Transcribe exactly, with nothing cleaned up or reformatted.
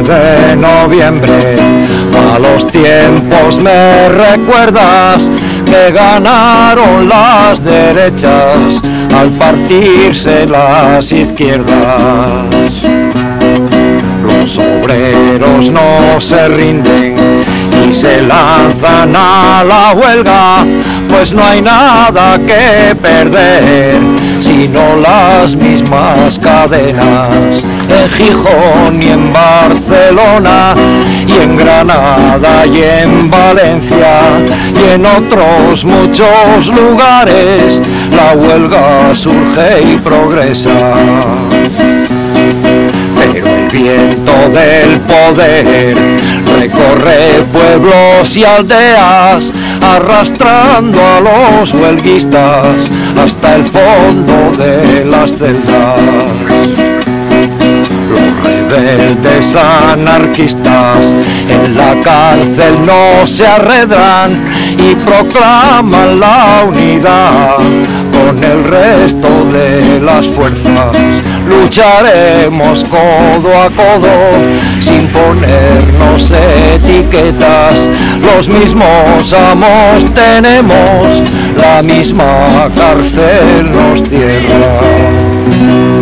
de noviembre, malos tiempos me recuerdas, que ganaron las derechas al partirse las izquierdas. Los obreros no se rinden y se lanzan a la huelga, pues no hay nada que perder, sino las mismas cadenas. En Gijón y en Barcelona y en Granada y en Valencia y en otros muchos lugares la huelga surge y progresa. Pero el viento del poder recorre pueblos y aldeas, arrastrando a los huelguistas hasta el fondo de las celdas. Los rebeldes anarquistas en la cárcel no se arredran y proclaman la unidad con el resto de las fuerzas. Lucharemos codo a codo sin ponernos etiquetas, los mismos amos tenemos, la misma cárcel nos cierra.